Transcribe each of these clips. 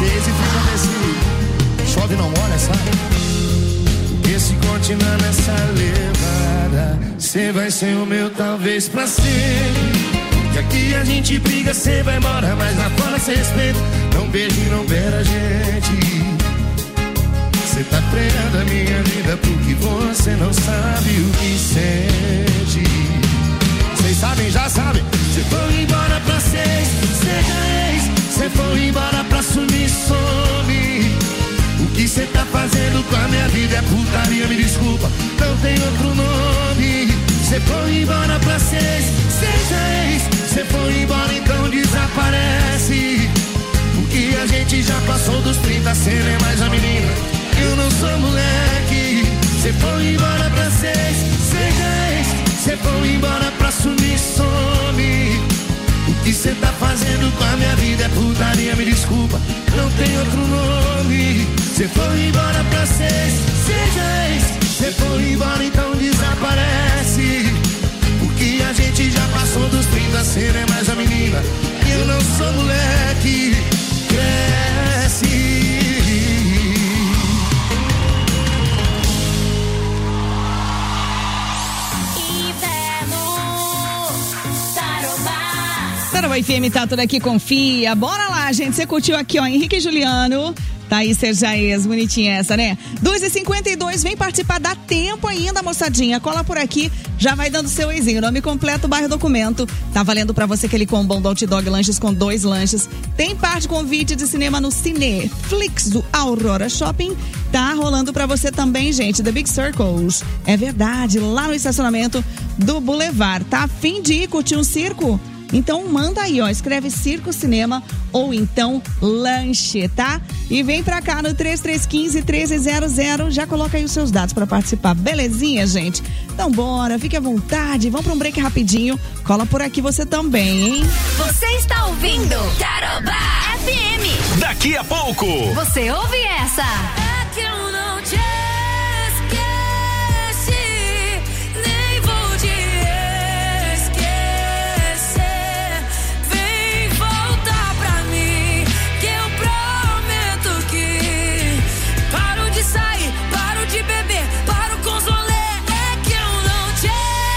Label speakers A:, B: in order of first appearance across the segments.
A: vocês e fica desse chove não molha, sabe? Porque se continuar nessa levada, cê vai ser o meu talvez pra sempre. Que aqui a gente briga, cê vai embora, mas lá fora cê respeita. Não beijo e não beira a gente. Cê tá freando a minha vida porque você não sabe o que sente. Vocês sabem, já sabem. Cê foi embora pra seis, seja ex. Cê foi embora pra sumir, some. O que cê tá fazendo com a minha vida é putaria, me desculpa, não tem outro nome. Cê foi embora pra seis, seja ex. Cê foi embora, então desaparece. Porque a gente já passou dos 30, cê não é mais a menina, eu não sou moleque. Cê foi embora pra seis, seja ex. Cê foi embora pra sumir, some. O que cê tá fazendo com a minha vida é putaria, me desculpa, não tem outro nome. Cê foi embora pra seis, seja ex. Cê foi embora, então desaparece. Porque a gente já passou dos 30, cê não é mais a menina, eu não sou moleque. Cresce.
B: Tarobá FM tá tudo aqui, confia. Bora lá, gente. Você curtiu aqui, ó, Henrique e Juliano. Tá aí, seja ex, bonitinha essa, né? 2h52, vem participar, dá tempo ainda, moçadinha. Cola por aqui, já vai dando seu exinho. Nome completo, bairro, documento. Tá valendo pra você aquele combão do Hot Dog Lanches com 2 lanches. Tem parte convite de cinema no Cineflix do Aurora Shopping. Tá rolando pra você também, gente, The Big Circles. É verdade, lá no estacionamento do Boulevard. Tá a fim de ir curtir um circo? Então manda aí, ó, escreve Circo Cinema ou então lanche, tá? E vem pra cá no 3315-1300, já coloca aí os seus dados pra participar, belezinha, gente? Então bora, fique à vontade, vamos pra um break rapidinho, cola por aqui você também, hein?
C: Você está ouvindo Tarobá FM.
D: Daqui a pouco
C: você ouve essa.
E: É que eu não te esqueci, nem vou te esquecer. Vem voltar pra mim, que eu prometo que paro de sair, paro de beber, paro com os rolê. É que eu não te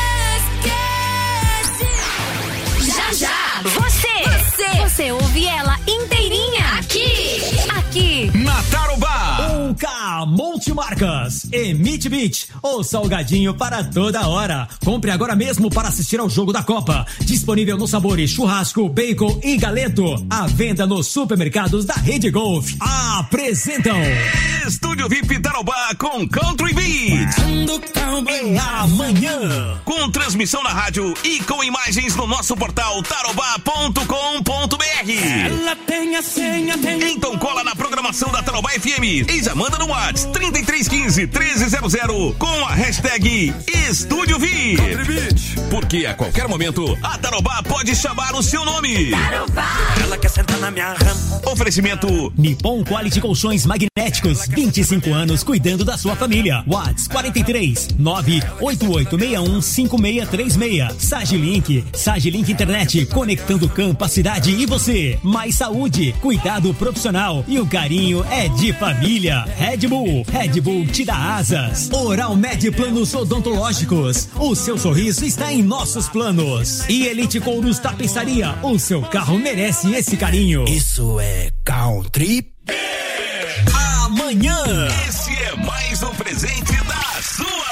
E: esqueci.
C: Já já, você ouve ela inteirinha aqui
D: na Tarobá.
F: Multimarcas, Emite Beat, o salgadinho para toda hora. Compre agora mesmo para assistir ao jogo da Copa. Disponível nos sabores churrasco, bacon e galeto. À venda nos supermercados da Rede Golf. Apresentam
D: Estúdio VIP Tarobá com Country Beat.
F: Em amanhã,
D: com transmissão na rádio e com imagens no nosso portal tarobá.com.br.
F: ela tem a senha,
D: Então cola na programação da Tarobá FM e já manda no WhatsApp 3315-1300 com a hashtag Estúdio VIP. Porque a qualquer momento a Tarobá pode chamar o seu nome.
C: Tarobá.
F: ela quer sentar na minha rama.
D: Oferecimento
F: Nippon Quality Magnéticos, 25 anos cuidando da sua família. WhatsApp 43 98861 5636. Sagilink Internet, conectando campo, a cidade e você. Mais saúde, cuidado profissional e o carinho é de família. Red Bull te dá asas. Oral Med Planos Odontológicos, o seu sorriso está em nossos planos. E Elite Couros Tapeçaria, o seu carro merece esse carinho. Isso é Country. Amanhã,
D: Esse é mais um presente da sua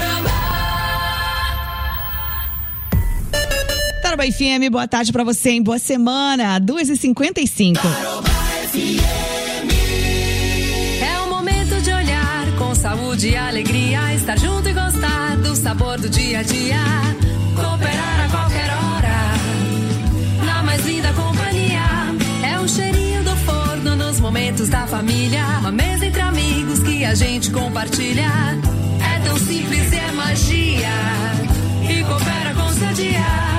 B: Tarobá FM, boa tarde pra você, hein? Boa semana, 2h55.
E: É o momento de olhar com saúde e alegria, estar junto e gostar do sabor do dia a dia, cooperar a qualquer hora, na mais linda companhia. É o cheirinho do forno nos momentos da família, uma mesa entre amigos que a gente compartilha. É tão simples e é magia, e coopera com o seu dia.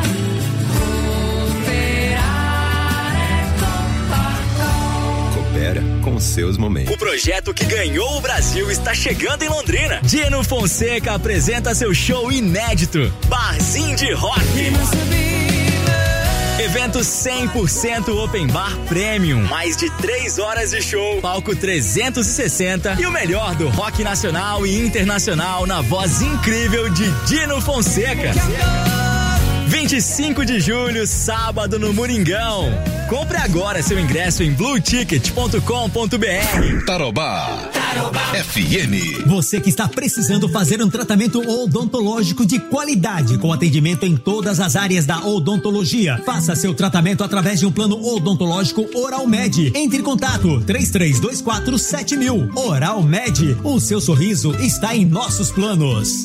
G: Coopera com seus momentos.
F: o projeto que ganhou o Brasil está chegando em Londrina. Dino Fonseca apresenta seu show inédito, Barzinho de Rock.
H: Evento 100% Open Bar Premium. Mais de 3 horas de show. Palco 360 e o melhor do rock nacional e internacional na voz incrível de Dino Fonseca. 25 de julho, sábado no Moringão. Compre agora seu ingresso em blueticket.com.br.
I: Tarobá FM.
F: Você que está precisando fazer um tratamento odontológico de qualidade, com atendimento em todas as áreas da odontologia. Faça seu tratamento através de um plano odontológico Oral Med. Entre em contato 33247000. Oral Med, o seu sorriso está em nossos planos.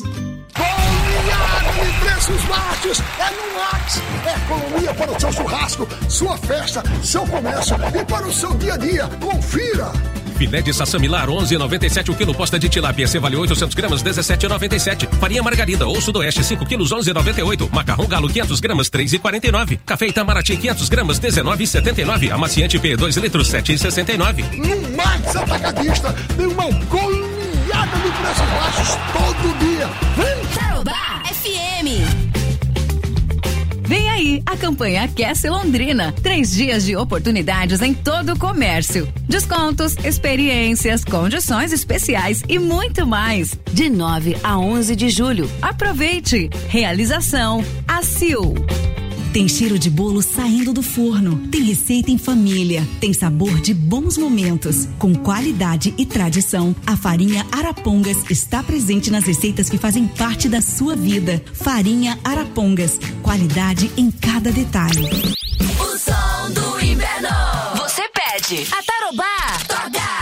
J: Preços baixos é no Max. É economia para o seu churrasco, sua festa, seu comércio e para o seu dia a dia. Confira.
K: Filé de sassamilar 11,97 o quilo. Posta de tilápia cevale 800 gramas 17,97. Farinha margarida ou sudoeste 5 quilos 11,98. Macarrão galo 500 gramas 3,49. Café Itamaraty 500 gramas 19,79. Amaciante P 2 litros 7,69.
J: No Max Atacadista tem uma goleada de preços baixos todo dia. Vem!
C: Tarobá FM. Vem aí a campanha Aquece Londrina. 3 dias de oportunidades em todo o comércio. Descontos, experiências, condições especiais e muito mais. De 9 a 11 de julho. Aproveite. Realização ACIL. Tem cheiro de bolo saindo do forno. Tem receita em família. Tem sabor de bons momentos. Com qualidade e tradição, a farinha Arapongas está presente nas receitas que fazem parte da sua vida. Farinha Arapongas. Qualidade em cada detalhe.
L: O som do inverno. Você pede. A Tarobá toca.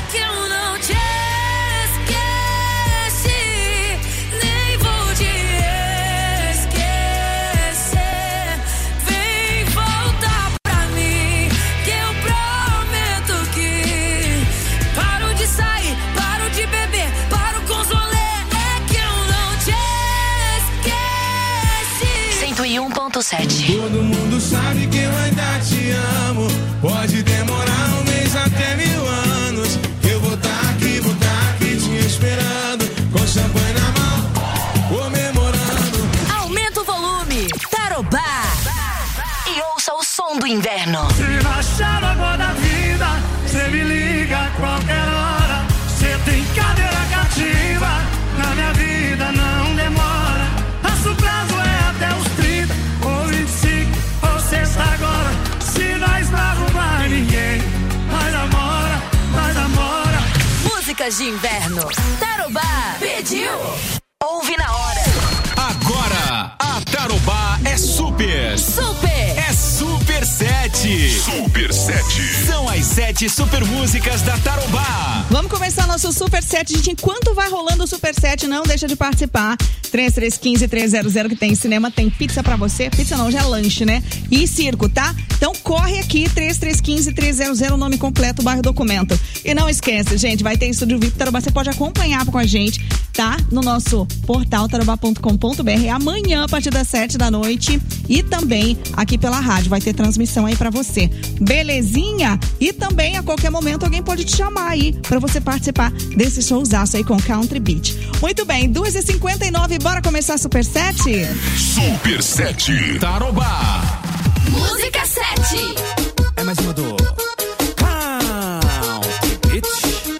A: Todo mundo sabe que eu ainda te amo. Pode demorar 1 mês até 1000 anos. Eu vou tá aqui te esperando. Com champanhe na mão, comemorando.
L: Aumenta o volume. Tarobá. E ouça o som do inverno.
A: Se baixar a água da vida, cê me liga a qualquer hora. Cê tem cadeira cativa. Na minha vida não demora. Nosso prazo é até os 30 ou 25 ou sexta agora. Se nós não arrumar ninguém, nós namora.
L: Músicas de inverno. Tarobá pediu. Ouve na hora.
D: Agora, a Tarobá é super.
L: É
D: Super 7.
I: Super 7.
D: São as 7 super músicas da Tarobá.
B: Vamos começar nosso Super 7, gente. Enquanto vai rolando o Super 7, não deixa de participar. 3315-300, que tem cinema, tem pizza pra você. Pizza não, já é lanche, né? E circo, tá? Então corre aqui, 3315-300, nome completo, bairro documento. E não esquece, gente, vai ter Estúdio VIP Tarobá. Você pode acompanhar com a gente, tá? No nosso portal tarobá.com.br amanhã, a partir das 7 da noite. E também aqui pela rádio. Vai ter transmissão aí pra você. Belezinha? E também a qualquer momento alguém pode te chamar aí pra você participar desse showzaço aí com Country Beat. Muito bem, 2h59, bora começar Super 7?
I: Super 7.
D: Tarobá.
L: Música 7.
M: É mais uma do Country Beat.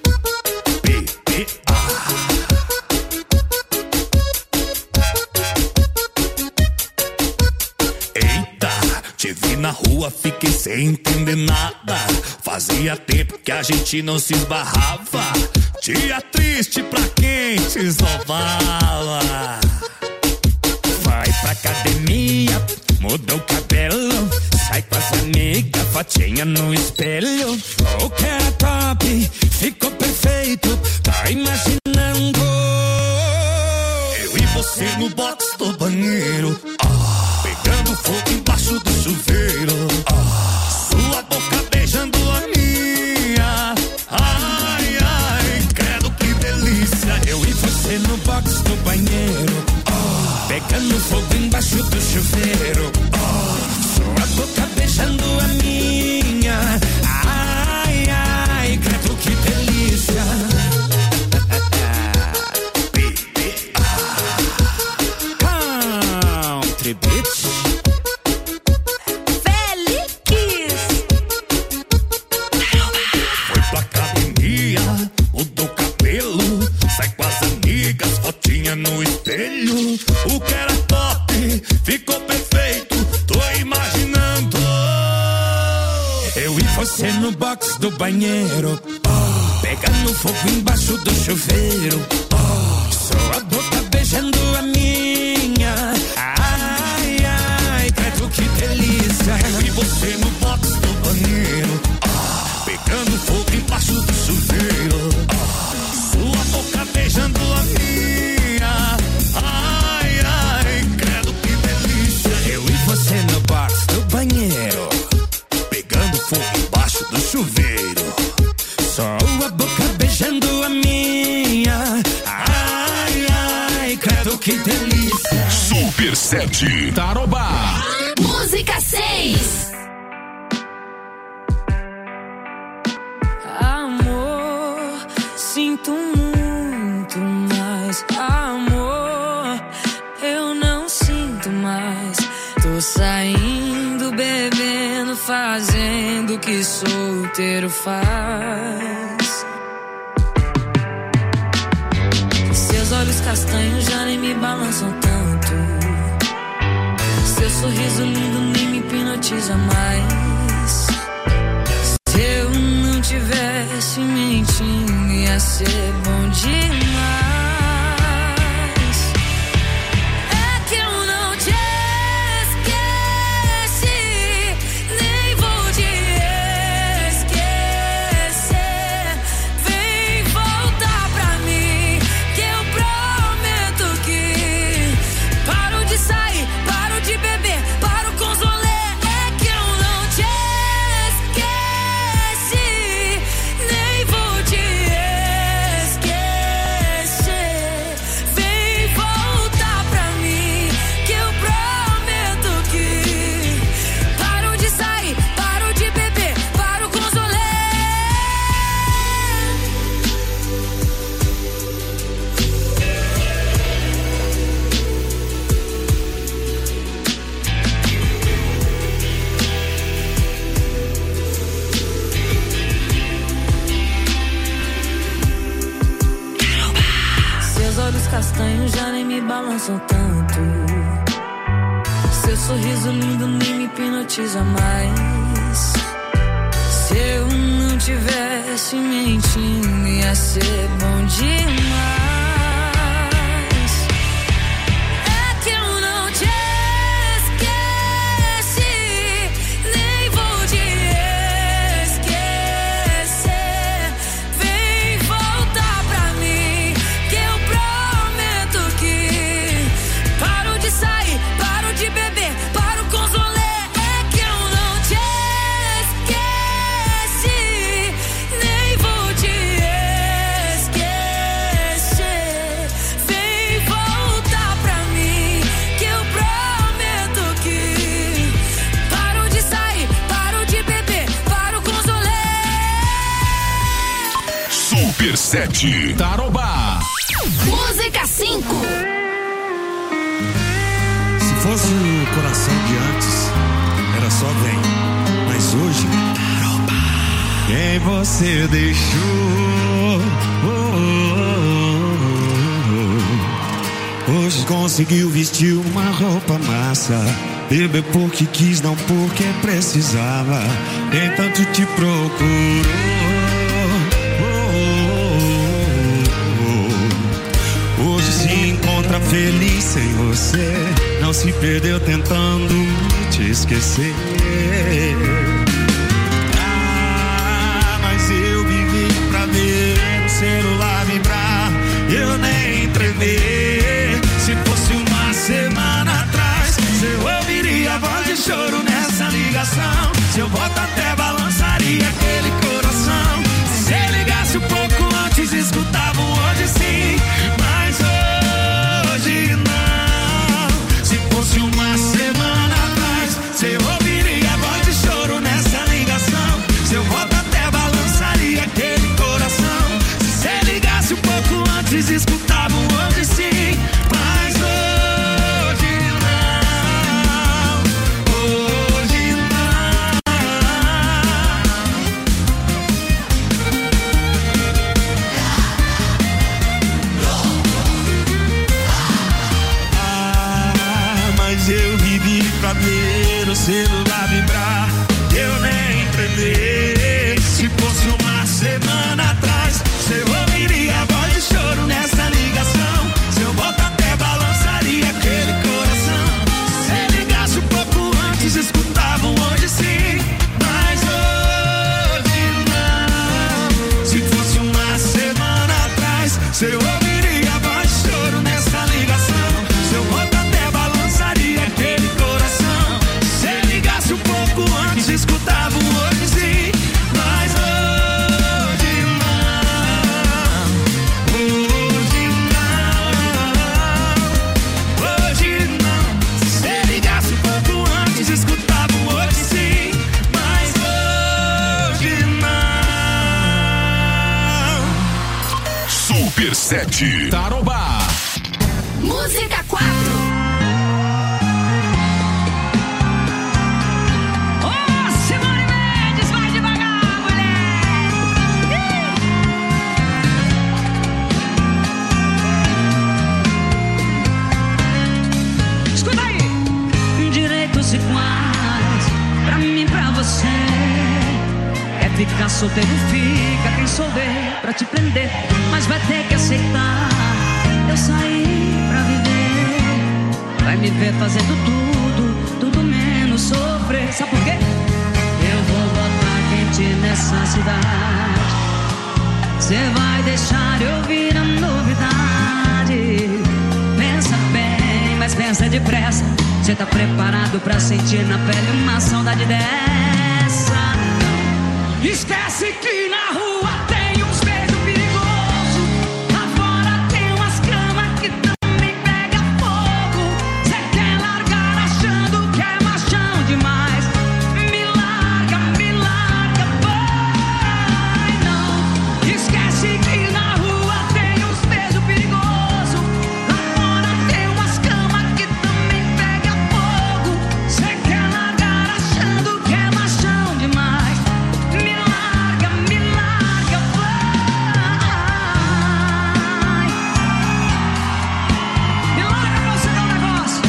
M: Te vi na rua, fiquei sem entender nada. Fazia tempo que a gente não se esbarrava. Dia triste pra quem se esnobava. Vai pra academia, muda o cabelo. Sai com as amigas, fotinha no espelho. O que era top, ficou perfeito. Tá imaginando eu e você no box do banheiro. Pegando fogo embaixo do chuveiro. Sua boca beijando a minha. Ai, ai, credo que delícia. Eu e você no box do banheiro. Pegando fogo embaixo do chuveiro. Sua boca beijando a minha. Ai, box do banheiro, pegando fogo embaixo do chuveiro, sua boca beijando a minha. Ai, ai, credo que delícia. E você no box do banheiro, pegando fogo embaixo do chuveiro, sua boca beijando a minha. Ai, ai, credo que delícia. Eu e você no box do banheiro, pegando fogo embaixo do chuveiro, só a boca beijando a minha. Ai, ai, credo que delícia.
I: Super 7 Tarobá.
L: Música 6.
E: Amor, sinto muito, mas amor, eu não sinto mais. Tô saindo, bebendo, fazendo o que solteiro faz. Seus olhos castanhos já nem me balançam tanto. Seu sorriso lindo nem me hipnotiza mais. Se eu não tivesse mentindo, ia ser bom demais. É que eu não te esqueci, nem vou te esquecer. Vem voltar pra mim, que eu prometo que paro de sair, paro de beber, paro com os rolê. É que eu não te esqueci, nem vou te esquecer. Vem voltar pra mim, que eu prometo que paro de sair, paro de beber, paro com os rolê. Seus olhos castanhos já nem me balançam tanto. Seu sorriso lindo nem me hipnotiza mais. Se eu não tivesse mentindo, ia ser bom demais. É que eu não te esqueci, nem vou te esquecer. Vem voltar pra mim, que eu prometo que paro de sair, paro de beber, paro com os rolê. É que eu não te esqueci, nem vou te esquecer. Vem voltar pra mim, que eu prometo que paro de sair, paro de beber, paro com os rolê.
I: Super 7 Tarobá.
L: Música 5.
A: Se fosse o coração de antes, era só vem. Mas hoje, quem você deixou? Hoje conseguiu vestir uma roupa massa. Beber porque quis, não porque precisava. Quem tanto te procurou? Hoje se encontra feliz sem você. Não se perdeu tentando te esquecer. Mas eu vivi pra ver o celular vibrar. Eu nem tremer. Se fosse uma semana atrás, eu ouviria a voz de choro nessa ligação. Seu voto até balançaria aquele coração. Se você ligasse um pouco antes, escutava hoje sim. Mas hoje não. Se fosse uma semana atrás, você ouviria a voz de choro
I: Super 7 Tarobá.
L: Música 4.
N: Iguais, pra mim, pra você. É ficar solteiro, fica. Quem souber pra te prender, mas vai ter que aceitar. Eu saí pra viver. Vai me ver fazendo tudo menos sofrer. Sabe por quê? Eu vou botar quente nessa cidade. Cê vai deixar eu ouvir a novidade. Pensa bem, mas pensa depressa. Cê tá preparado pra sentir na pele uma saudade dessa? Não. Esquece que na rua tem uns beijos perigosos. Lá fora tem umas camas que também pega fogo. Cê quer largar achando que é machão demais. Me larga, vai. Não. Esquece que na rua tem uns beijos perigosos. Lá fora tem umas camas que também pega fogo. Cê quer largar achando que é machão demais. Me larga, vai. Me larga pra você dar um negócio.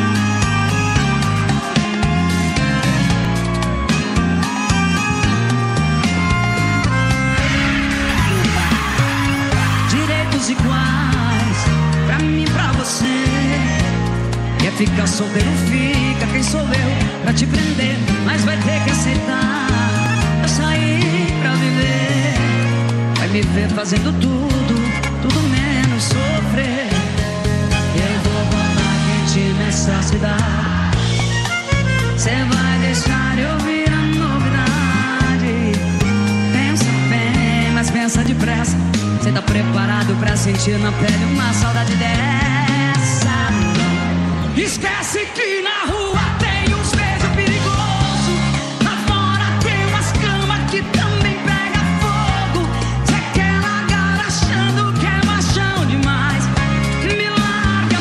N: Direitos iguais, pra mim, pra você. Quer ficar solteiro, fica. Quem sou eu pra te prender, mas vai ter que aceitar. Eu saí pra viver. Vai me ver fazendo tudo menos sofrer. Eu vou botar quente nessa cidade. Cê vai deixar eu ouvir a novidade. Pensa bem, mas pensa depressa. Cê tá preparado pra sentir na pele uma saudade dessa? Não. Esquece que na rua tem uns beijos perigosos. Lá fora tem umas camas que também pega fogo. Cê quer largar achando que é machão demais. Me larga,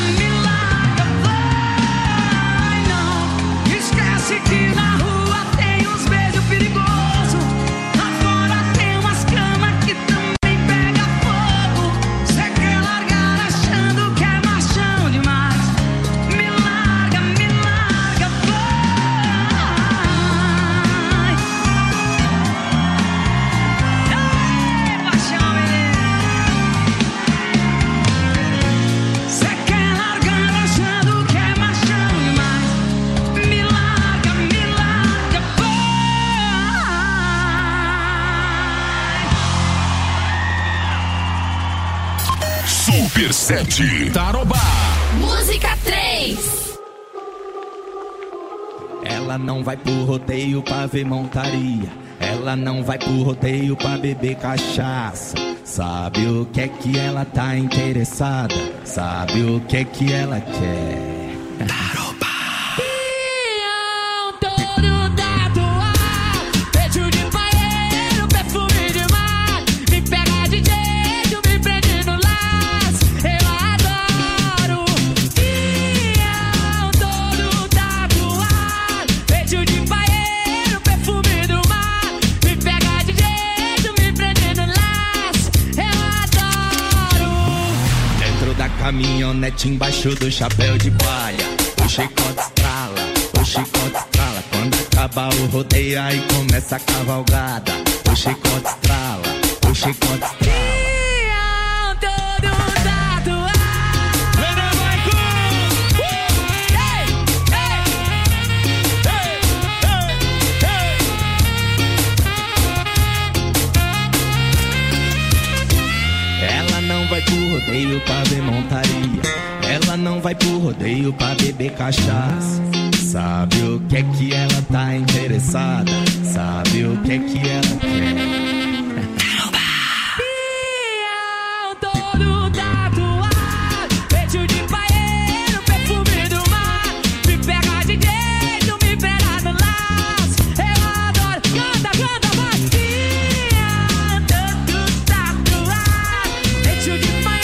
N: vai. Não. Esquece que na rua tem uns beijos perigosos. Lá fora tem umas camas que também pega fogo. Cê quer largar achando que é machão demais. Me larga, vai. Ei, paixão, menino. Cê quer largar achando que é machão demais. Me larga, vai.
I: Super 7 Tarobá.
L: Música 3.
O: Ela não vai pro rodeio pra ver montaria. Ela não vai pro rodeio pra beber cachaça. Sabe o que é que ela tá interessada? Sabe o que é que ela quer?
N: Pião todo tatuado, peito de paeiro, perfume de mar. Me pega de jeito, me prende no laço. Eu adoro. Pião todo tatuado, peito de paeiro, perfume do mar. Me pega de jeito, me prende no laço. Eu adoro.
O: Dentro da caminhonete, embaixo do chapéu de palha, o chicote estrala, o chicote estrala. Quando acaba o rodeio, aí começa a cavalgada. O chicote estrala, o chicote estrala.
N: Pião todo tatuado.
O: Ela não vai pro rodeio pra ver montaria. Ela não vai pro rodeio pra beber cachaça. Sabe o que é que ela tá interessada? Sabe o que é que ela quer?
N: Pião todo tatuado, peito de paeiro, perfume do mar. Me pega de jeito, me pega no laço. Eu adoro. Canta, vai. Pião todo tatuado, peito de paeiro.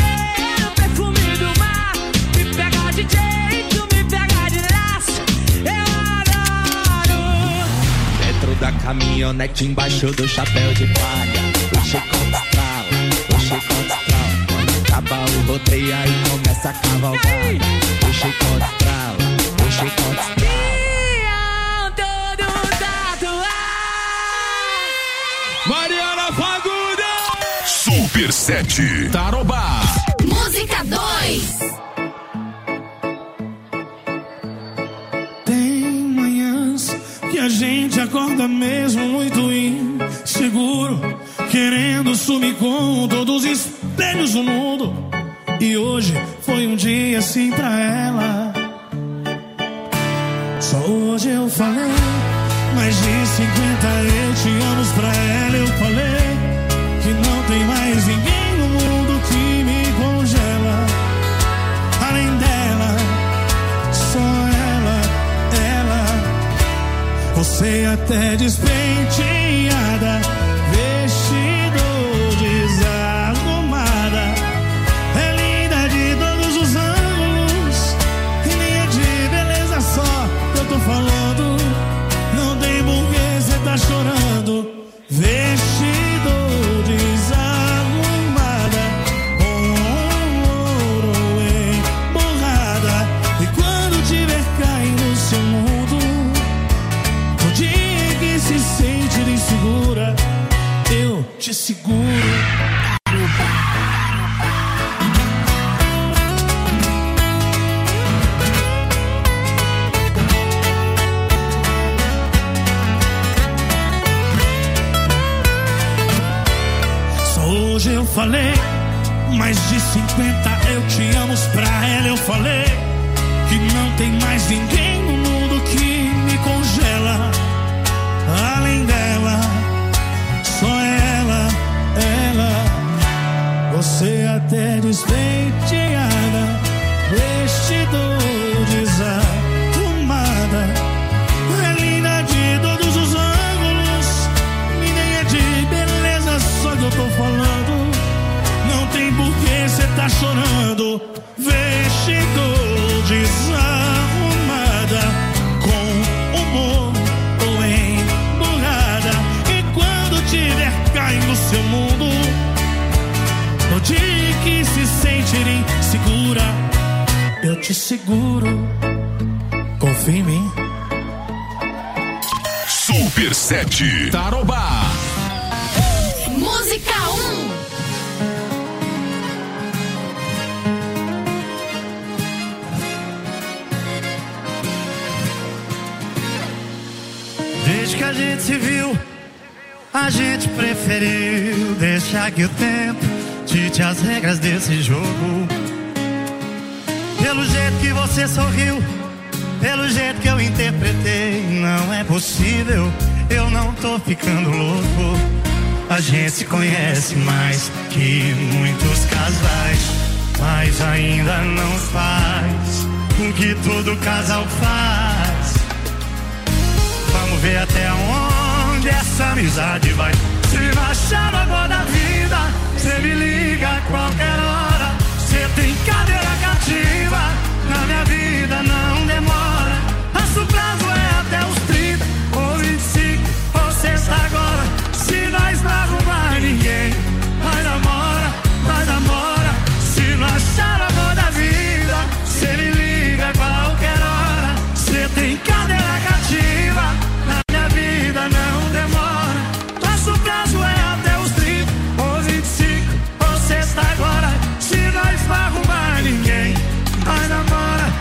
O: caminhonete embaixo do chapéu de palha. O chicote estrala, quando acaba o rodeio aí começa a cavalgada. O chicote estrala.
I: Mariana Fagundes! Super 7 Tarobá.
L: Música 2.
A: Tem manhãs que a gente acorda mesmo muito inseguro, querendo sumir com todos os espelhos do mundo. E hoje foi um dia assim pra ela. Só hoje eu falei mais de 50 eu te amo pra ela. Eu falei que não tem mais ninguém no mundo que me congela. Além dela, só ela. Você até despenteada, vestido desarrumada, é linda de todos os ângulos, e nem é de beleza só que eu tô falando. Não tem porquê cê tá chorando. Vestido desarrumada, com ouro emborrada, e quando tiver caindo no seu mundo, no dia que se sentir insegura, eu te seguro. Hoje eu falei mais de 50 eu te amo pra ela. Eu falei que não tem mais ninguém no mundo que me congela. Além dela, só ela. Você até despenteada, vestido desarrumada, é linda de todos os ângulos, e nem é de beleza só que eu tô falando. Não tem porquê cê tá chorando. Vestido desarrumada, com humor ou emburrada, e quando tiver caindo no seu mundo, no dia que se sentir insegura, eu te seguro. Confia em mim.
I: Super 7 Tarobá.
L: Música 1.
A: Desde que a gente se viu, a gente preferiu deixar que o tempo dite as regras desse jogo. Pelo jeito que você sorriu, pelo jeito que eu interpretei, não é possível, eu não tô ficando louco. A gente se conhece mais que muitos casais, mas ainda não faz o que todo casal faz. Vamos ver até onde essa amizade vai. Se não achar agora da vida, cê me liga a qualquer hora. Cê tem cadeira cativa, na minha vida não demora. Nosso prazo é até os 30 ou 25 ou sexta agora. Se nós não arrumar ninguém, nós namora. Se não achar amor da vida, cê me liga a qualquer hora. Cê tem cadeira cativa, na minha vida não demora. Nosso prazo é até os 30 ou 25 ou sexta agora. Se nós não arrumar ninguém, nós namora.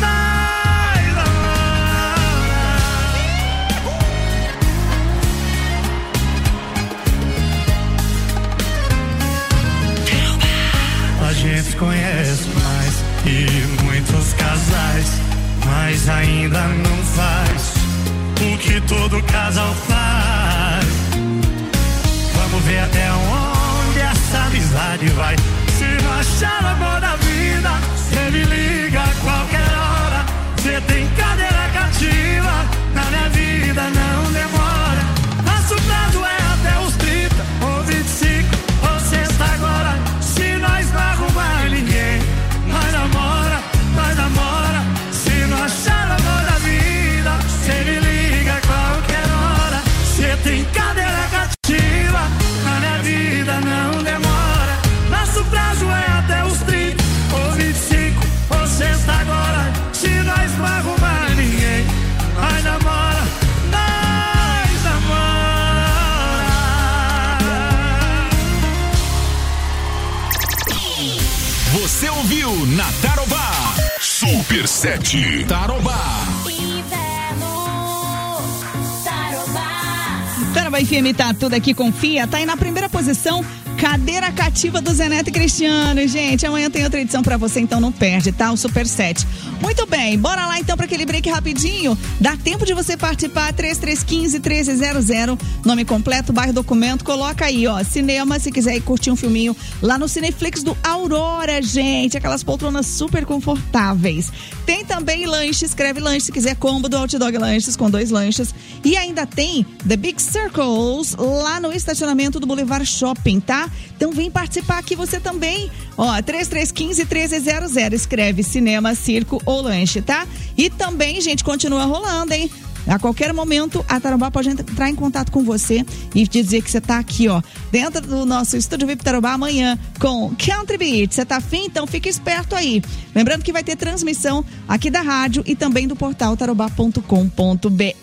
A: A gente conhece mais que muitos casais, mas ainda não faz o que todo casal faz. Vamos ver até onde essa amizade vai. Se não achar o amor da vida, cê me liga a qualquer hora. Cê tem cadeira cativa, na minha vida não demora. Nosso prazo é até os 30 ou 25 ou sexta agora. Se nós não arrumar ninguém, nós namora. Se não achar o amor da vida, cê me liga a qualquer hora. Cê tem
D: Você ouviu na Tarobá.
I: Super 7 Tarobá.
B: Tarobá FM tá tudo aqui, confia. Tá aí na primeira posição, Cadeira Cativa do Zé Neto e Cristiano, gente. Amanhã tem outra edição pra você, então não perde, tá? O Super 7. Muito bem, bora lá então pra aquele break rapidinho. Dá tempo de você participar, 3315-1300. Nome completo, bairro, documento. Coloca aí, ó, cinema, se quiser ir curtir um filminho lá no Cineflix do Aurora, gente. Aquelas poltronas super confortáveis. Tem também lanche, escreve lanche, se quiser combo do Outdog Lanches com 2 lanches. E ainda tem The Big Circles lá no estacionamento do Boulevard Shopping, tá? Então vem participar aqui você também. Ó, 3315-1300. Escreve cinema, circo ou lanche, tá? E também, gente, continua rolando, hein? A qualquer momento, a Tarobá pode entrar em contato com você e te dizer que você tá aqui, ó, dentro do nosso Estúdio VIP Tarobá amanhã com Country Beat. Você tá afim? Então fica esperto aí. Lembrando que vai ter transmissão aqui da rádio e também do portal tarobá.com.br.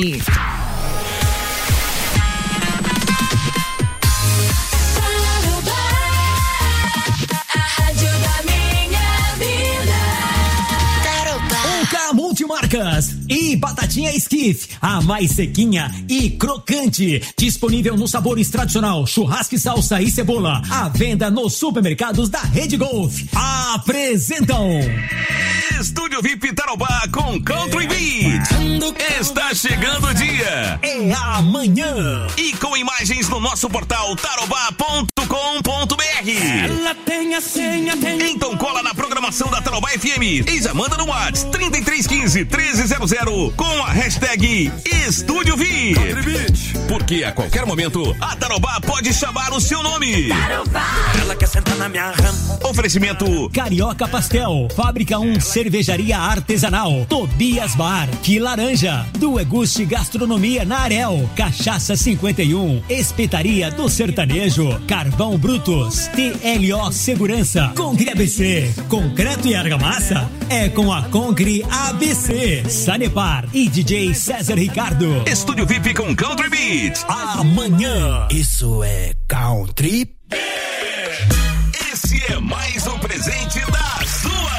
F: Multimarcas e batatinha Skiff, a mais sequinha e crocante, disponível nos sabores tradicional, churrasco, salsa e cebola, à venda nos supermercados da Rede Golf. Apresentam
D: Estúdio VIP Tarobá com Country Beat. Está chegando o dia.
F: É amanhã.
D: E com imagens no nosso portal tarobá.com.br.
M: Ela tem a senha,
D: Então cola na programação da Tarobá FM e já manda no WhatsApp 3315-1300 com a hashtag Estúdio VIP. Porque a qualquer momento a Tarobá pode chamar o seu nome.
M: Tarobá. Ela quer sentar na minha rama.
D: Oferecimento
F: Carioca Pastel, Fábrica 1 Cervejaria Artesanal, Tobias Bar, Que Laranja, do Eguste Gastronomia na Arel, Cachaça 51, Espetaria do Sertanejo, Carvão Brutus, TLO Segurança, Concre ABC, concreto e argamassa, é com a Concre ABC, Sanepar e DJ César Ricardo.
D: Estúdio VIP com Country Beat.
F: Amanhã.
M: Isso é Country.
D: Esse é mais um presente da sua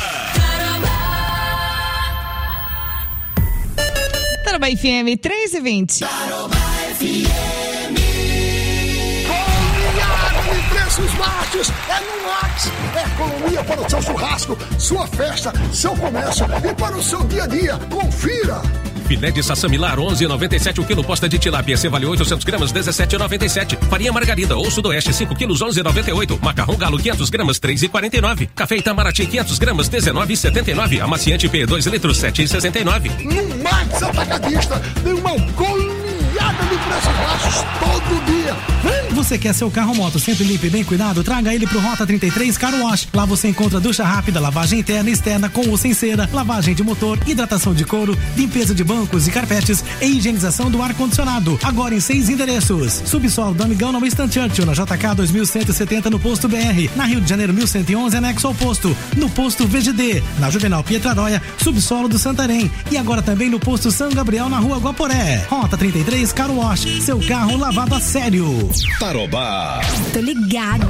B: Tarobá FM 3h20.
J: Tarobá FM. Goleada de preços baixos. É no Max. É economia para o seu churrasco, sua festa, seu comércio e para o seu dia a dia. Confira.
K: Filé de Sassamilar 11,97 o quilo. Posta de tilápia Cevalho 800 gramas 17,97. Farinha Margarida ou Sudoeste 5 quilos 11,98. Macarrão Galo 500 gramas 3,49. Café Itamaraty 500 gramas 19,79. Amaciante P 2 litros 7,69.
J: No Max Atacadista tem uma goleada de preços baixos todo dia. Vem!
P: Você quer seu carro ou moto sempre limpo e bem cuidado? Traga ele pro Rota 33 Car Wash. Lá você encontra ducha rápida, lavagem interna e externa com ou sem cera, lavagem de motor, hidratação de couro, limpeza de bancos e carpetes e higienização do ar-condicionado. Agora em 6 endereços. Subsolo do Amigão, no Winston Churchill, na JK 2170 no Posto BR. Na Rio de Janeiro 1111, anexo ao posto. No Posto VGD. Na Juvenal Pietraróia, subsolo do Santarém. E agora também no Posto São Gabriel, na Rua Guaporé. Rota 33 Car Wash. Seu carro lavado a sério.
I: Tarobá.
C: Tô ligada.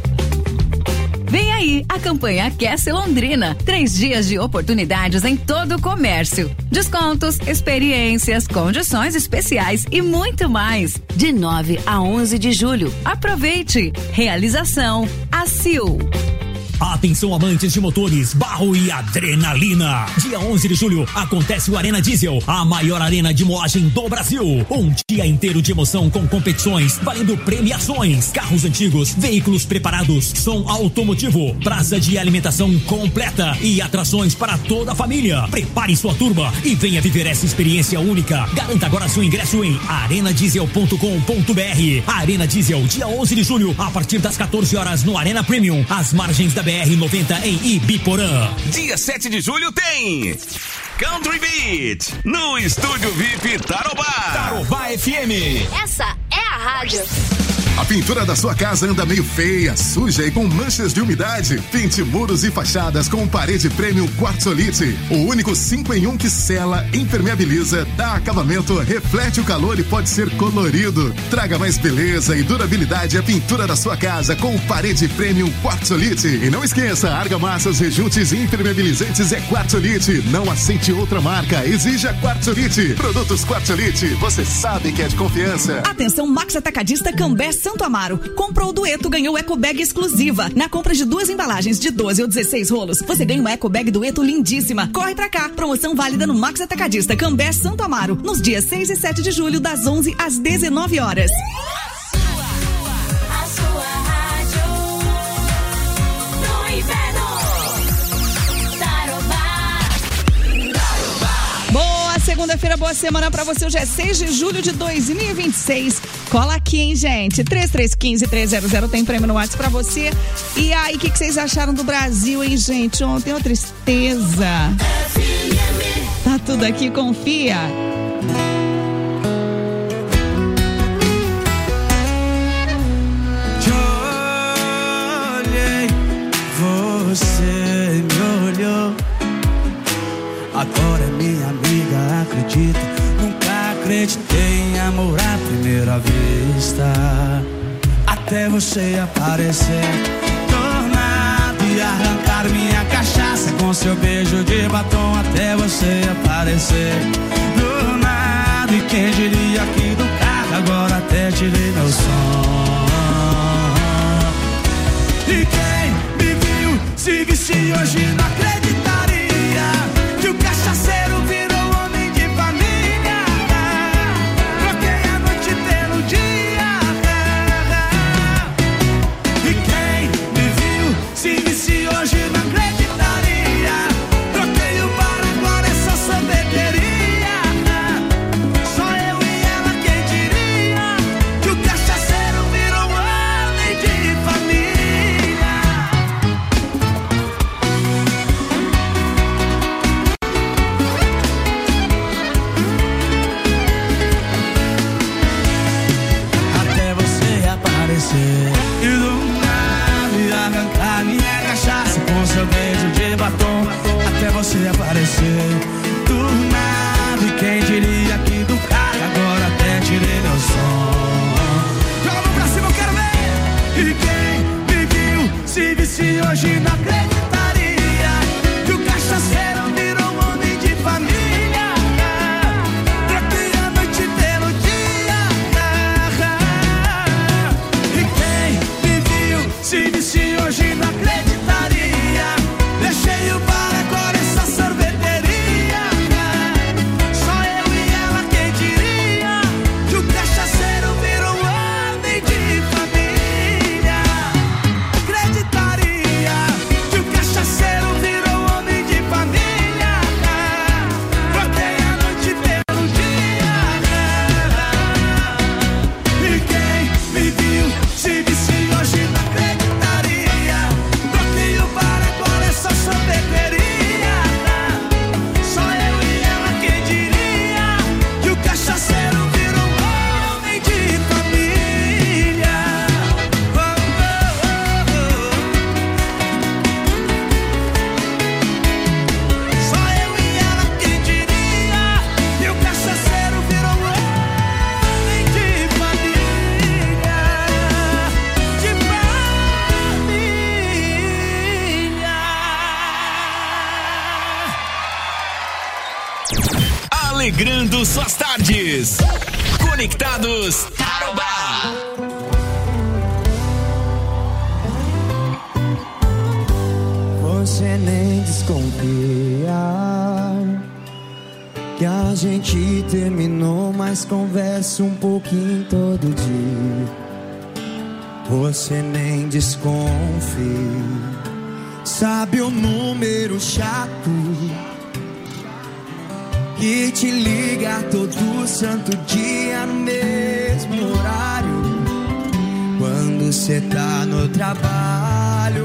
C: Vem aí a campanha Aquece Londrina. 3 dias de oportunidades em todo o comércio. Descontos, experiências, condições especiais e muito mais. De 9 a 11 de julho. Aproveite. Realização ACIL.
F: Atenção amantes de motores, barro e adrenalina. Dia 11 de julho acontece o Arena Diesel, a maior arena de moagem do Brasil. Um dia inteiro de emoção com competições, valendo premiações, carros antigos, veículos preparados, som automotivo, praça de alimentação completa e atrações para toda a família. Prepare sua turma e venha viver essa experiência única. Garanta agora seu ingresso em arenadiesel.com.br. Arena Diesel, dia 11 de julho, a partir das 14 horas no Arena Premium, às margens da BR-90 em Ibiporã.
D: Dia 7 de julho tem Country Beat no Estúdio VIP Tarobá.
F: Tarobá FM.
L: Essa é a rádio.
Q: A pintura da sua casa anda meio feia, suja e com manchas de umidade? Pinte muros e fachadas com Parede Premium Quartzolite. O único 5 em 1 que sela, impermeabiliza, dá acabamento, reflete o calor e pode ser colorido. Traga mais beleza e durabilidade à pintura da sua casa com Parede Premium Quartzolite. E não esqueça, argamassas, rejuntes e impermeabilizantes é Quartzolite. Não aceite outra marca, exija Quartzolite. Produtos Quartzolite, você sabe que é de confiança.
B: Atenção, Max Atacadista Cambé Santo Amaro. Comprou o dueto, ganhou eco bag exclusiva. Na compra de 2 embalagens de 12 ou 16 rolos, você ganha uma eco bag dueto lindíssima. Corre pra cá. Promoção válida no Max Atacadista Cambé Santo Amaro, nos dias 6 e 7 de julho, das 11 às 19 horas. Segunda-feira, boa semana pra você. Hoje é 6 de julho de 2026. Cola aqui, hein, gente? 3315-300 tem prêmio no WhatsApp pra você. E aí, o que vocês acharam do Brasil, hein, gente? Ontem, uma tristeza. Tá tudo aqui, confia.
R: Te olhei, você me olhou. Agora é minha amiga, acredita. Nunca acreditei em amor à primeira vista. Até você aparecer do nada e arrancar minha cachaça com seu beijo de batom. Até você aparecer do nada. E quem diria que do carro agora até tirei meu som. E quem me viu se visse hoje não acreditaria que o cachaceiro virou homem de família. Troquei a noite pelo dia. E quem me viu se visse hoje não acreditaria. Troquei o bar, agora é só sorveteria. Só eu e ela, quem diria que o cachaceiro virou homem de família. E do nada arrancar minha cachaça com seu beijo de batom. Até você aparecer do nada. E quem diria que do carro agora até tirei meu som. Joga a mão pra cima, eu quero ver. E quem me viu se visse hoje não acreditaria que o cachaceiro virou homem de família. Troquei a noite pelo dia. Se visse hoje não acreditaria. Deixei o bar, agora é só sorveteria. Só eu e ela, quem diria que o cachaceiro virou homem de família. Acreditaria que o cachaceiro virou homem de família. Troquei a noite pelo dia. E quem me viu se visse hoje não acreditaria.
D: Alegrando suas tardes. Conectados Tarobá.
S: Você nem desconfia que a gente terminou, mas conversa um pouquinho todo dia. Você nem desconfia, sabe o número chato que te liga todo santo dia no mesmo horário, quando cê tá no trabalho,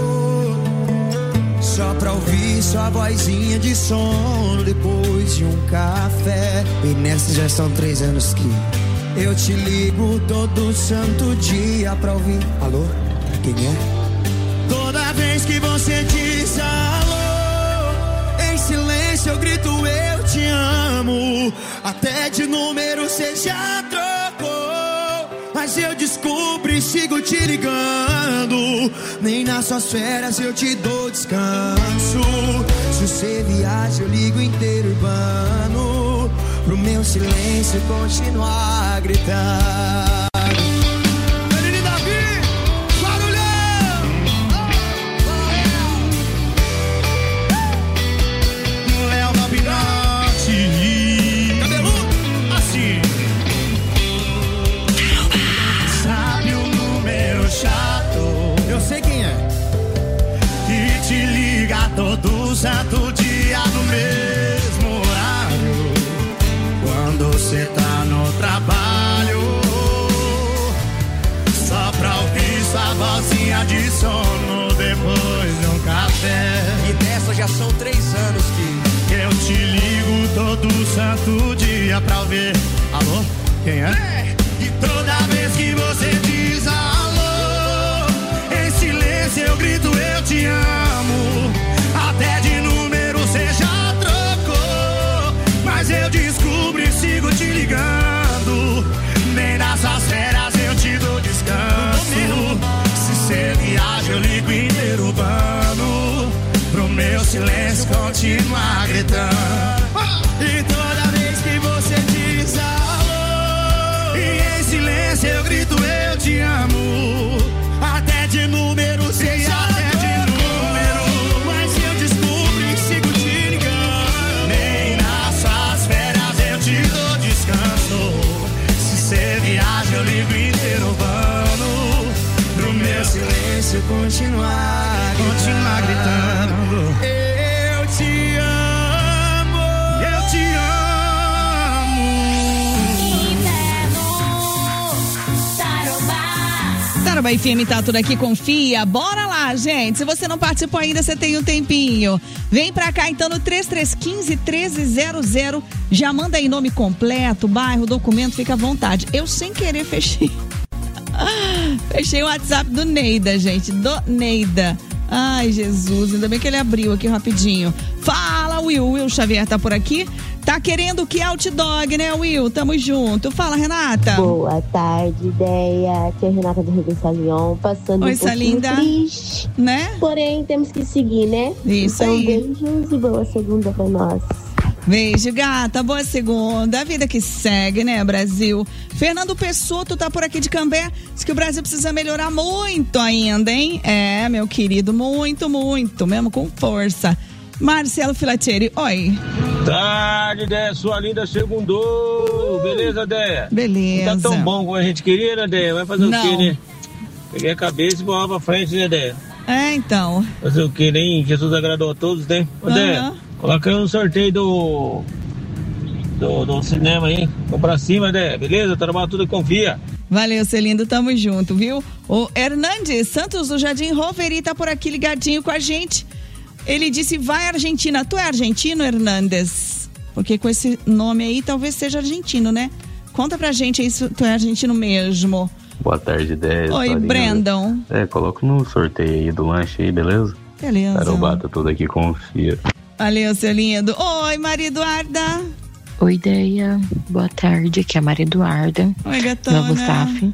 S: só pra ouvir sua vozinha de sono depois de um café. E nessa já são 3 anos que Eu te ligo todo santo dia pra ouvir. Alô? Quem é? Toda vez que você diz alô, em silêncio eu grito eu te amo. Até de número cê já trocou, mas eu descubro e sigo te ligando. Nem nas suas férias eu te dou descanso. Se você viaja eu ligo inteiro urbano, pro meu silêncio continuar a gritar. Menino Davi, barulhão! Léo Babinotti, cabeludo, assim. Sabe o número chato? Eu sei quem é. Que te liga todo santo dia no mesmo horário, quando você tá no trabalho, só pra ouvir sua vozinha de sono depois de um café.
T: E dessa já são 3 anos que
S: eu te ligo todo santo dia pra ouvir. Alô? Quem é? E toda vez que você diz alô, em silêncio eu grito eu te amo. Até de número você já trocou, mas eu descubro e sigo te ligando. Nem nas suas férias eu te dou descanso. Se cê viaja eu ligo inteiro urbano, pro meu silêncio continuar gritando. E toda vez que você diz alô, e em silêncio eu grito eu te amo. Até de número você já até de número, mas eu descubro e sigo te ligando. Nem nas suas férias eu te dou descanso. Se cê viaja eu ligo inteiro urbano, pro meu silêncio continuar gritando. Eu te amo, eu te amo.
B: Tarobá FM tá tudo aqui, confia. Bora lá, gente. Se você não participou ainda, você tem um tempinho. Vem pra cá então no 3315-1300. Já manda aí nome completo, bairro, documento, fica à vontade. Eu sem querer fechei o WhatsApp do Neida, gente. Do Neida. Ai, Jesus, ainda bem que ele abriu aqui rapidinho. Fala, Will. Will Xavier tá por aqui. Tá querendo o que Out Dog, né, Will? Tamo junto. Fala, Renata.
U: Boa tarde, ideia. Aqui é a Renata do Rio do Salion, passando
B: Oi,
U: um pouquinho
B: linda.
U: triste,
B: né?
U: Porém, temos que seguir, né?
B: Isso
U: então,
B: aí.
U: Beijos e boa segunda pra nós.
B: Beijo, gata. Boa segunda. A vida que segue, né, Brasil? Fernando Pessoto tá por aqui de Cambé. Diz que o Brasil precisa melhorar muito ainda, hein? É, meu querido, muito, muito. Mesmo com força. Marcelo Filatieri, oi.
V: Tarde, Déia, sua linda segundou. Beleza, Déia?
B: Beleza.
V: Não tá tão bom como a gente queria, né, Déia? Vai fazer
B: Não.
V: o quê, né? Peguei a cabeça e bola pra frente, né, Déia?
B: É, então.
V: Fazer o quê, nem Jesus agradou a todos, né? Ô, Déia, coloca aí um sorteio do cinema aí. Vamos pra cima, Déia, beleza? Tarobá tudo confia.
B: Valeu, seu lindo, tamo junto, viu? O Hernandes Santos do Jardim Roveri tá por aqui ligadinho com a gente. Ele disse, vai Argentina. Tu é argentino, Hernandes? Porque com esse nome aí, talvez seja argentino, né? Conta pra gente aí se tu é argentino mesmo.
W: Boa tarde, Déia.
B: Oi, Brandon.
W: Coloca no sorteio aí do lanche aí, beleza?
B: Beleza.
W: Tarobá, tá tudo aqui, confia.
B: Valeu, seu lindo. Oi, Maria Eduarda.
X: Oi, Déia. Boa tarde, aqui é a Maria Eduarda.
B: Oi, gatona.
X: Novo staff.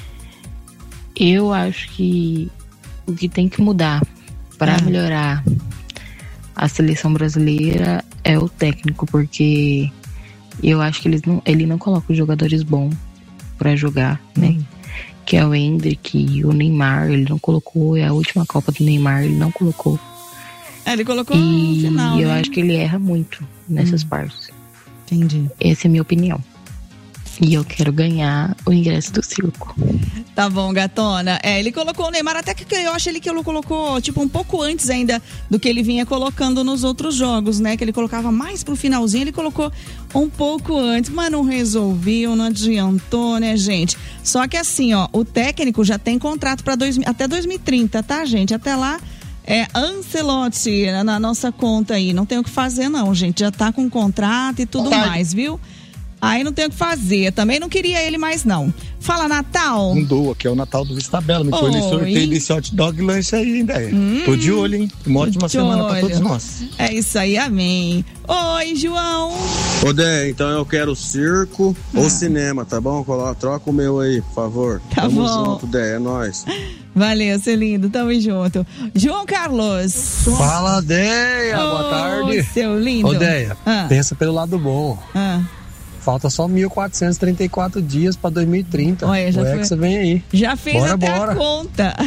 X: Eu acho que o que tem que mudar para melhorar a seleção brasileira é o técnico, porque eu acho que ele não coloca os jogadores bons para jogar, né? Que é o Endrick, o Neymar, ele não colocou, é a última Copa do Neymar, ele não colocou.
B: Ele colocou no final,
X: E eu
B: né?
X: acho que ele erra muito nessas partes.
B: Entendi.
X: Essa é a minha opinião. E eu quero ganhar o ingresso do circo.
B: Tá bom, gatona. Ele colocou o Neymar, até que eu acho que ele colocou, tipo, um pouco antes ainda do que ele vinha colocando nos outros jogos, né? Que ele colocava mais pro finalzinho, ele colocou um pouco antes, mas não resolveu, não adiantou, né, gente? Só que assim, ó, o técnico já tem contrato para até 2030, tá, gente? Até lá, Ancelotti na nossa conta aí. Não tem o que fazer, não, gente. Já tá com contrato e tudo mais, viu? Aí não tem o que fazer. Também não queria ele mais, não. Fala, Natal.
E: Um doa, que é o Natal do Vista Bela. Me foi nesse sorteio desse hot dog lanche aí, ideia. Tô de olho, hein? Uma ótima semana pra todos nós.
B: É isso aí, amém. Oi, João.
G: Ô, Dé, então eu quero circo ou cinema, tá bom? Troca o meu aí, por favor.
B: Tá
G: Tamo
B: bom.
G: junto, Dé, é nóis.
B: Valeu, seu lindo. Tamo junto. João Carlos.
H: Fala, Deia. Boa tarde.
B: Seu lindo.
H: Ô, Deia, pensa pelo lado bom. Falta só 1.434 dias pra 2030.
B: Olha, já
H: o Hexa vem aí.
B: Já fez
H: bora,
B: até
H: bora.
B: a conta.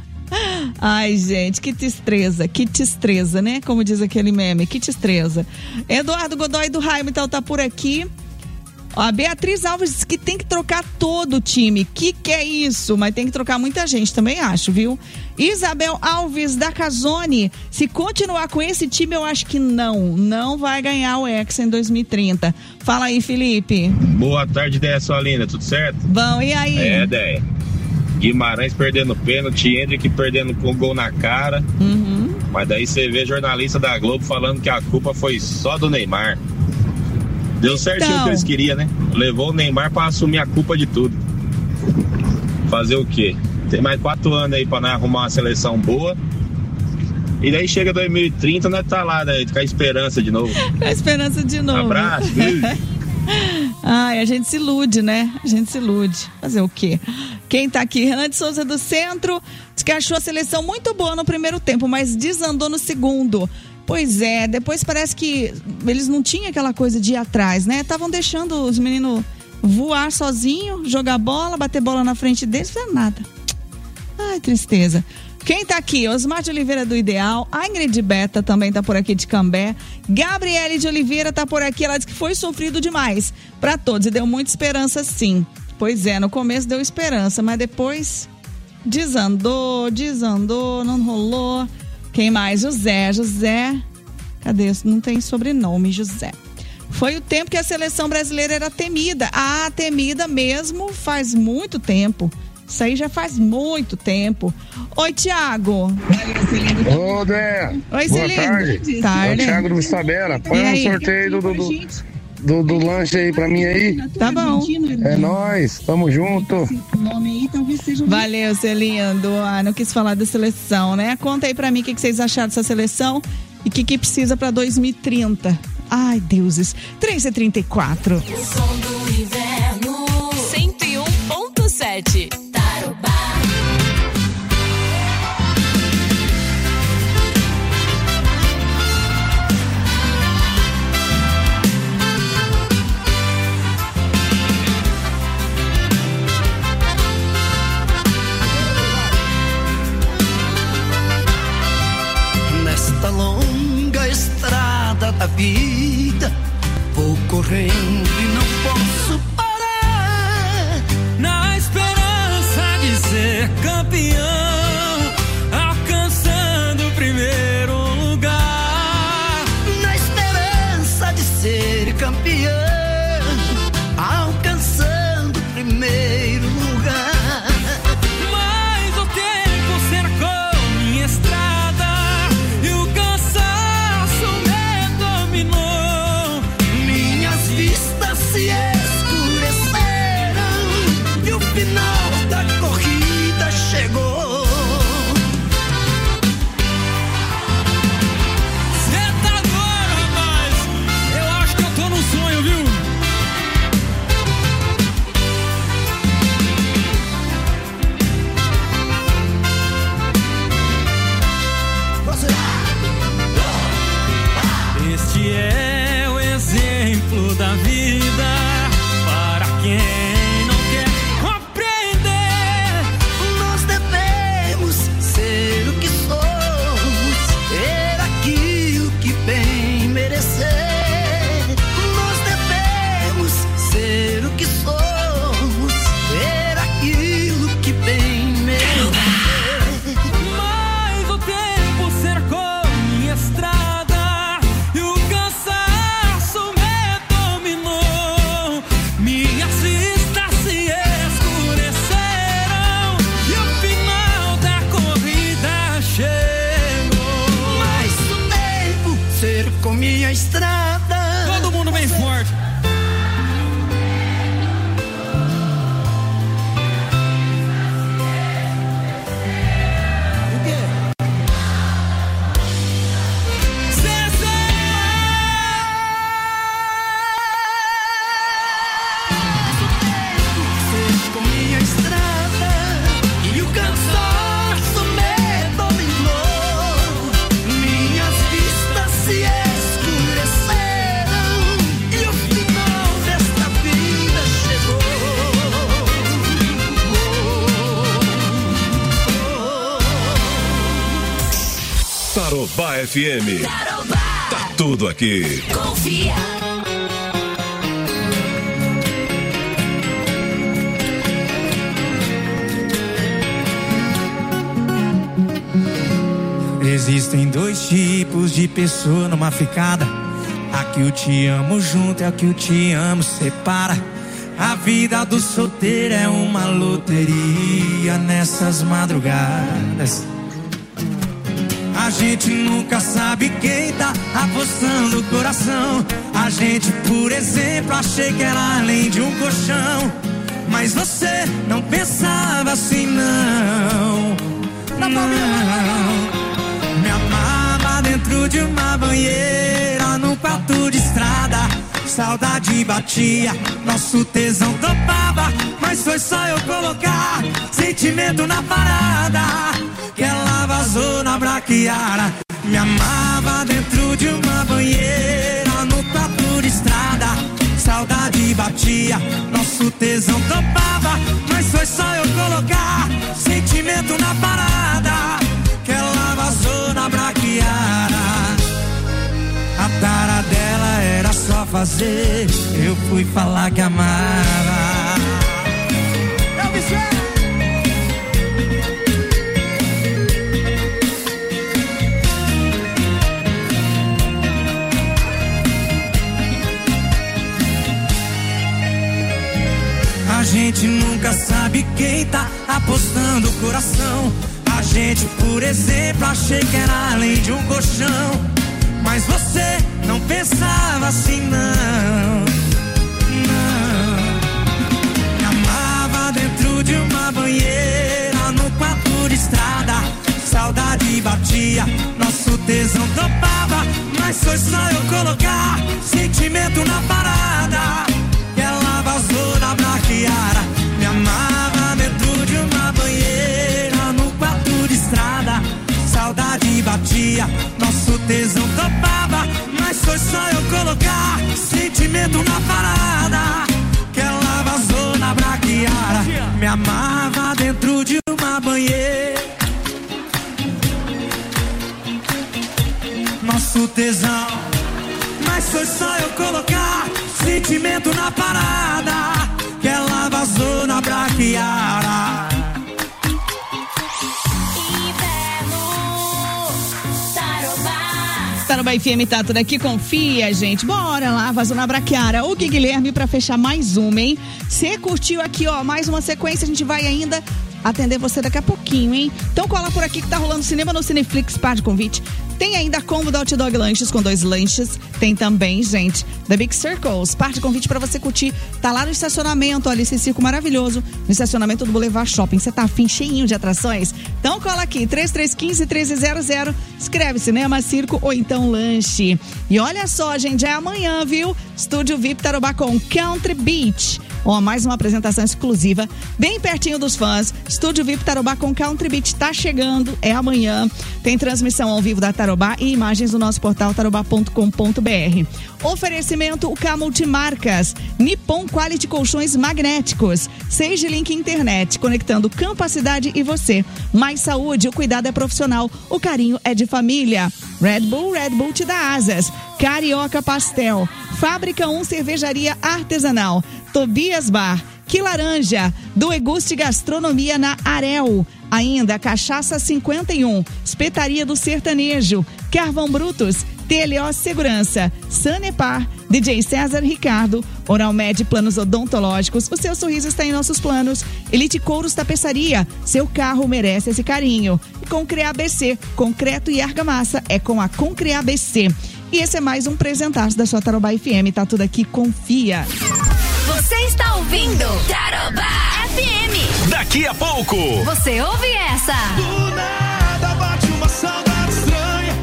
B: Ai, gente, que destreza, né? Como diz aquele meme, que destreza. Eduardo Godoy do Hamilton tá por aqui. A Beatriz Alves disse que tem que trocar todo o time. Que é isso? Mas tem que trocar muita gente, também acho, viu? Isabel Alves da Casone, se continuar com esse time, eu acho que não vai ganhar o Hexa em 2030. Fala aí, Felipe.
N: Boa tarde, Déia, sua linda, tudo certo?
B: Bom, e aí?
N: É, Déia. Guimarães perdendo pênalti, Hendrick perdendo com gol na cara. Mas daí você vê jornalista da Globo falando que a culpa foi só do Neymar. Deu certinho o que eles queriam, né? Levou o Neymar pra assumir a culpa de tudo. Fazer o quê? Tem mais 4 anos aí pra nós arrumar uma seleção boa. E daí chega 2030, nós tá lá, né? Com a esperança de novo.
B: Com a esperança de novo.
N: Abraço,
B: Ai, a gente se ilude, né? A gente se ilude. Fazer o quê? Quem tá aqui? Renan de Souza do Centro. Diz que achou a seleção muito boa no primeiro tempo, mas desandou no segundo. Pois é, depois parece que eles não tinham aquela coisa de ir atrás, né? Estavam deixando os meninos voar sozinho, jogar bola, bater bola na frente deles, não é nada. Ai, tristeza. Quem tá aqui? Osmar de Oliveira do Ideal, a Ingrid Beta também tá por aqui de Cambé, Gabriele de Oliveira tá por aqui, ela disse que foi sofrido demais pra todos e deu muita esperança, sim. Pois é, no começo deu esperança, mas depois desandou, não rolou. Quem mais? José, cadê? Não tem sobrenome, José. Foi o tempo que a seleção brasileira era temida. Temida mesmo faz muito tempo. Isso aí já faz muito tempo. Oi, Tiago.
Y: Ô, Dé.
B: Oi,
Y: boa tarde.
B: Tarde.
Y: É o Thiago do Vista Bela. Põe um sorteio do lanche aí pra mim aí.
B: Tá bom.
Y: É nóis, tamo junto.
B: Valeu, seu lindo. Não quis falar da seleção, né? Conta aí pra mim o que vocês acharam dessa seleção e o que precisa pra 2030. Ai, deuses. 3h34.
L: O som do inverno. 101.7. Tarobá.
Z: Nesta longa estrada da vida, vou correndo e não posso parar.
R: Na esperança de ser campeão, alcançando o primeiro lugar.
Z: Na esperança de ser campeão, alcançando o primeiro lugar.
R: Mas o tempo cercou minha estrada e o cansaço me dominou.
Z: Minhas vistas se escureceram e o final da corrida chegou.
R: Cê tá doido, rapaz? Eu acho que eu tô num sonho, viu? Este é o exemplo da vida para quem não quer compreender.
Z: Nós devemos ser o que somos, ter aquilo que bem merecer. Nós devemos ser o que somos, ter aquilo que bem merecer.
R: Mas o tempo cercou minha estrada e o cansaço me dominou. Minhas vistas se escureceram e o final da corrida chegou.
Z: Mas o tempo cercou minha estrada.
R: Todo mundo bem forte.
D: Tarobá FM. Tarobá. Tá tudo aqui.
L: Confia.
R: Existem dois tipos de pessoa numa ficada. A que eu te amo junto e a que eu te amo separa. A vida do solteiro é uma loteria nessas madrugadas. A gente nunca sabe quem tá apostando o coração. A gente, por exemplo, achei que era além de um colchão. Mas você não pensava assim, não. Não. Me amava dentro de uma banheira, num quarto de estrada. Saudade batia, nosso tesão topava. Mas foi só eu colocar sentimento na parada que ela vazou na braquiara. Me amava dentro de uma banheira, no quarto de estrada. Saudade batia, nosso tesão topava. Mas foi só eu colocar sentimento na parada que ela vazou na braquiara. A tara dela era só fazer, eu fui falar que amava. Eu me A gente nunca sabe quem tá apostando o coração. A gente, por exemplo, achei que era além de um colchão. Mas você não pensava assim, não. Não. Me amava dentro de uma banheira, no quarto de estrada. Saudade batia, nosso tesão topava. Mas foi só eu colocar sentimento na parada que ela vazou na braquiara. Me amava dentro de uma banheira, no quarto de estrada. Saudade batia, nosso tesão topava. Mas foi só eu colocar sentimento na parada que ela vazou na braquiara. Me amava dentro de uma banheira, nosso tesão. Mas foi só eu colocar sentimento na parada que ela vazou na braquiara.
B: Tarobá FM tá tudo aqui, confia, gente. Bora lá, vazou na braquiara. O Guilherme pra fechar mais uma, hein? Você curtiu aqui, ó, mais uma sequência, a gente vai ainda atender você daqui a pouquinho, hein? Então cola por aqui que tá rolando cinema no Cineflix, par de convite. Tem ainda a combo do Hot Dog Lanches com 2 lanches. Tem também, gente, The Big Circles, par de convite pra você curtir. Tá lá no estacionamento, olha esse circo maravilhoso, no estacionamento do Boulevard Shopping. Você tá afim, cheinho de atrações? Então cola aqui, 3315-1300. Escreve cinema, circo ou então lanche. E olha só, gente, é amanhã, viu? Estúdio VIP Tarobá com Country Beach. Ó, mais uma apresentação exclusiva, bem pertinho dos fãs. Estúdio VIP Tarobá com Country Beach tá chegando, é amanhã. Tem transmissão ao vivo da Tarobá e imagens no nosso portal tarobá.com.br. Oferecimento UK Multimarcas, Nippon Quality Colchões Magnéticos, Sage Link Internet, conectando campo, a cidade e você. Mais saúde, o cuidado é profissional, o carinho é de família. Red Bull te dá asas. Carioca Pastel, Fábrica 1 Cervejaria Artesanal, Tobias Bar, Que Laranja, do Eguste Gastronomia na Arel. Ainda Cachaça 51, Espetaria do Sertanejo, Carvão Brutos, TLO Segurança, Sanepar, DJ César Ricardo, Oral Med Planos Odontológicos, o seu sorriso está em nossos planos. Elite Couros Tapeçaria, seu carro merece esse carinho. E Concre ABC, concreto e argamassa é com a Concre ABC. E esse é mais um presentaço da sua Tarobá FM, tá tudo aqui, confia.
L: Você está ouvindo Tarobá FM.
D: Daqui a pouco
L: você ouve essa.
S: Do nada bate uma saudade estranha,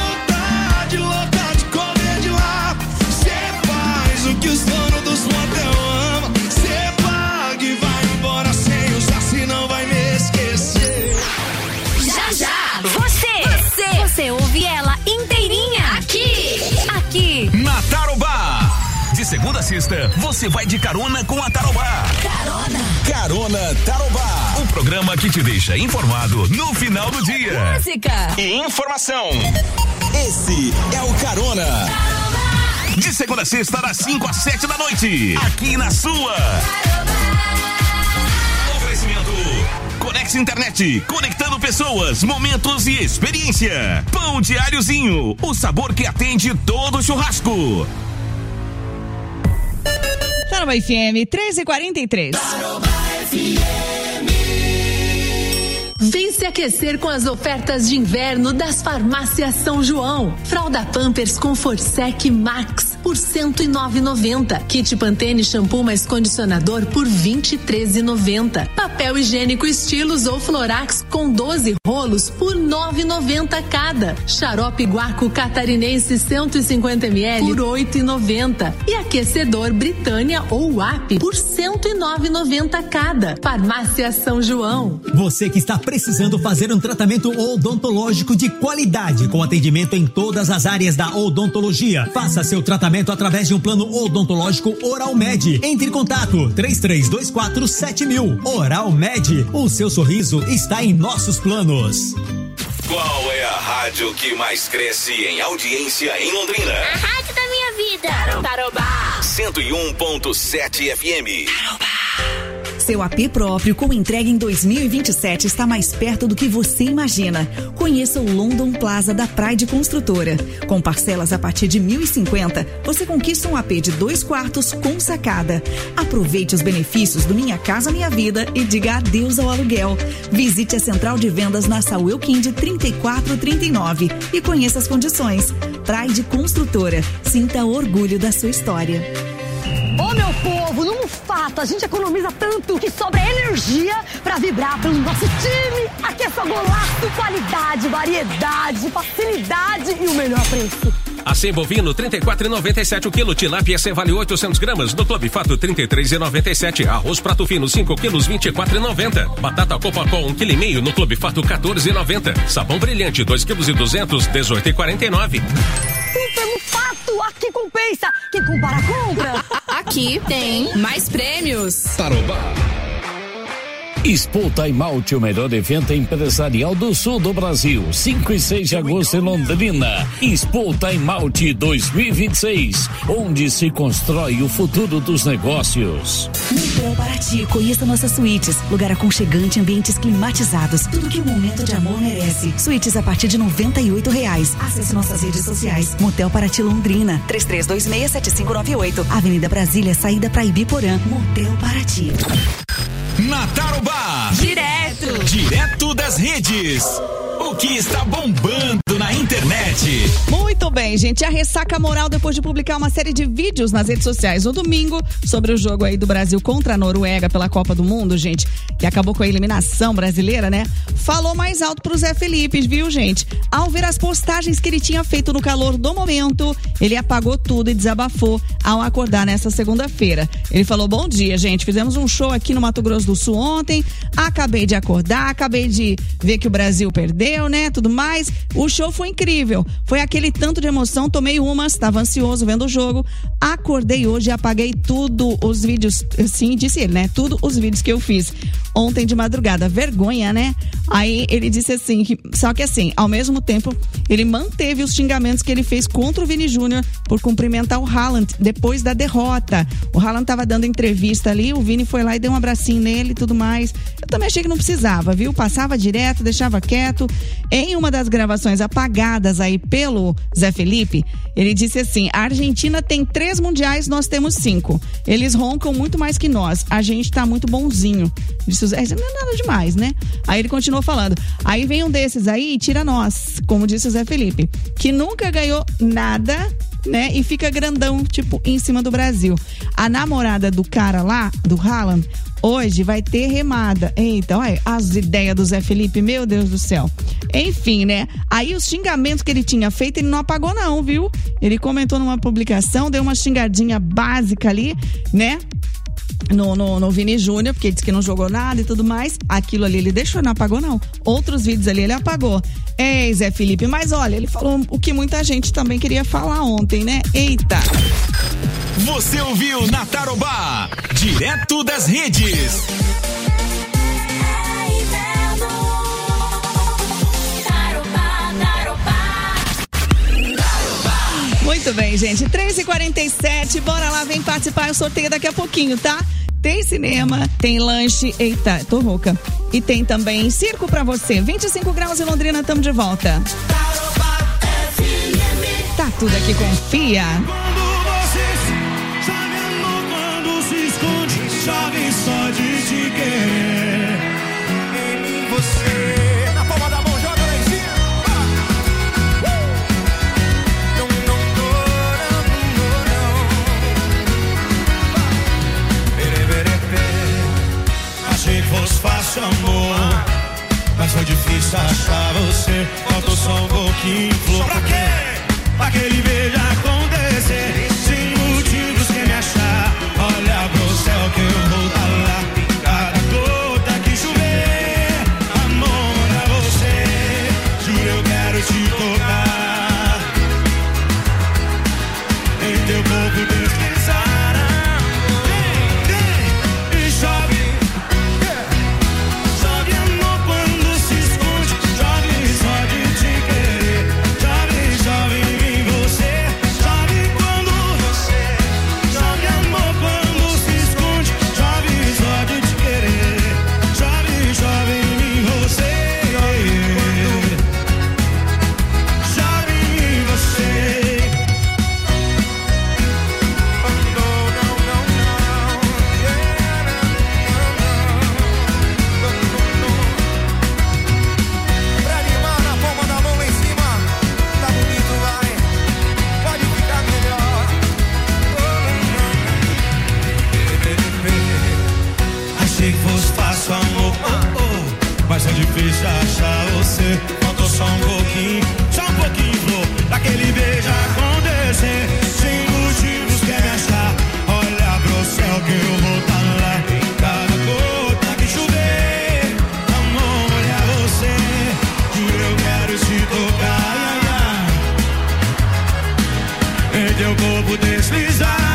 S: vontade louca de comer de lá. Cê faz o que os donos dos motel amam. Cê paga e vai embora sem usar, senão vai me esquecer.
L: Já você ouve ela inteirinha aqui
D: na Tarobá. De segunda a sexta, você vai de carona com a Tarobá. Carona Tarobá. O programa que te deixa informado no final do dia.
L: Música
D: e informação. Esse é o Carona. De segunda a sexta, das 5 às 7 da noite. Aqui na sua. Oferecimento Conex Internet, conectando pessoas, momentos e experiência. Pão Diáriozinho, o sabor que atende todo churrasco.
B: Tarobá FM 13h43.
L: Tarobá FM.
A: Vem se aquecer com as ofertas de inverno das farmácias São João. Fralda Pampers com Forsec Max por R$ 109,90. Kit Pantene shampoo mais condicionador por R$ 23,90. Papel higiênico Estilos ou Florax com 12 rolos por R$ 9,90 cada. Xarope Guaco Catarinense 150 ml por R$ 8,90. E aquecedor Britânia ou WAP por R$ 109,90 cada. Farmácia São João.
F: Você que está precisando fazer um tratamento odontológico de qualidade com atendimento em todas as áreas da odontologia. Faça seu tratamento através de um plano odontológico Oral Med. Entre em contato 33247000. Oral Med, o seu sorriso está em nossos planos.
D: Qual é a rádio que mais cresce em audiência em Londrina?
L: A rádio da minha vida. Tarobá.
D: 101.7 FM. Tarobá.
J: Seu AP próprio com entrega em 2027 está mais perto do que você imagina. Conheça o London Plaza da Pride Construtora. Com parcelas a partir de 1.050, você conquista um AP de 2 quartos com sacada. Aproveite os benefícios do Minha Casa Minha Vida e diga adeus ao aluguel. Visite a central de vendas na Saúl Kind 3439 e conheça as condições. Pride Construtora. Sinta orgulho da sua história.
K: Ô meu povo, no Mufato a gente economiza tanto que sobra energia pra vibrar pelo nosso time. Aqui é só golaço, qualidade, variedade, facilidade e o melhor preço.
M: Acém bovino 34,97 o quilo, tilápia vale 800 gramas, no Clube Fato 33,97, arroz prato fino 5 quilos 24,90, batata Copacol 1,5 kg no Clube Fato 14,90, sabão brilhante 2 quilos e 200 18,49.
K: Super Mufato, aqui compensa, quem compara compra.
C: Aqui tem mais prêmios.
O: Tarobá. Expo Time Out, o melhor evento empresarial do sul do Brasil. 5 e 6 de agosto em Londrina. Expo Time Out 2026, onde se constrói o futuro dos negócios.
J: Motel Paraty, conheça nossas suítes. Lugar aconchegante, ambientes climatizados. Tudo que o momento de amor merece. Suítes a partir de R$ 98. Acesse nossas redes sociais. Motel Paraty Londrina. 33267598. Avenida Brasília, saída para Ibiporã. Motel Paraty.
D: Na Tarobá. Direto das redes. O que está bombando na internet.
B: Muito bem, gente. A ressaca moral depois de publicar uma série de vídeos nas redes sociais no domingo sobre o jogo aí do Brasil contra a Noruega pela Copa do Mundo, gente, que acabou com a eliminação brasileira, né? Falou mais alto pro Zé Felipe, viu, gente? Ao ver as postagens que ele tinha feito no calor do momento, ele apagou tudo e desabafou ao acordar nessa segunda-feira. Ele falou: bom dia, gente. Fizemos um show aqui no Mato Grosso do Sul ontem. Acabei de acordar, acabei de ver que o Brasil perdeu, né? Tudo mais. O show foi incrível. Foi aquele tanto de emoção. Tomei umas, estava ansioso vendo o jogo. Acordei hoje e apaguei tudo os vídeos. Sim, disse ele, né? Tudo os vídeos que eu fiz ontem de madrugada. Vergonha, né? Aí ele disse assim, só que assim, ao mesmo tempo, ele manteve os xingamentos que ele fez contra o Vini Júnior por cumprimentar o Haaland depois da derrota. O Haaland tava dando entrevista ali, o Vini foi lá e deu um abracinho nele e tudo mais. Eu também achei que não precisava, viu? Passava direto, deixava quieto. Em uma das gravações apagadas aí pelo Zé Felipe, ele disse assim: a Argentina tem 3 mundiais, nós temos 5. Eles roncam muito mais que nós. A gente tá muito bonzinho. Disse o Zé, não é nada demais, né? Aí ele continuou falando. Aí vem um desses aí e tira nós, como disse o Zé Felipe, que nunca ganhou nada, né? E fica grandão, tipo, em cima do Brasil. A namorada do cara lá, do Haaland, hoje vai ter remada. Eita, olha as ideias do Zé Felipe, meu Deus do céu. Enfim, né? Aí os xingamentos que ele tinha feito, ele não apagou não, viu? Ele comentou numa publicação, deu uma xingadinha básica ali, né? No Vini Júnior, porque disse que não jogou nada e tudo mais. Aquilo ali ele deixou, não apagou não. Outros vídeos ali ele apagou. Ei, Zé Felipe, mas olha, ele falou o que muita gente também queria falar ontem, né? Eita!
D: Você ouviu na Tarobá, direto das redes.
B: Muito bem, gente. 3h47, bora lá, vem participar. Eu sorteio daqui a pouquinho, tá? Tem cinema, tem lanche. Eita, tô rouca. E tem também circo pra você. 25 graus em Londrina, tamo de volta. Tá tudo aqui, confia.
S: Chove só de te querer. Em você, na palma da mão, joga lá em cima. Achei que fosse fácil, amor, mas foi difícil achar você. Faltou só um pouquinho, flor. Pra quê? Pra aquele beijo acontecer. Sem motivos que me achar. Olha pro céu que eu vou tá lá. Cada gota que chover, amor, manda você. Juro, eu quero te tocar. Em teu corpo deslizar. Vem, e chove. Chove amor quando se esconde. Chove só de te querer. Chove, chove em você. Chove quando você. Chove amor quando se esconde. Chove só de te querer. Chove, chove em você. Chove em você. Pra animar na palma da mão lá em cima. Tá bonito, vai. Pode ficar melhor. Achei que fosse fácil, amor, mas é difícil achar você. Faltou só um pouquinho, flor. Daquele beijo acontecer. Sem motivos quer me achar. Olha pro céu que eu vou tá lá. Cada gota que chover, amor, olha você. Juro, eu quero te tocar. Em teu corpo deslizar.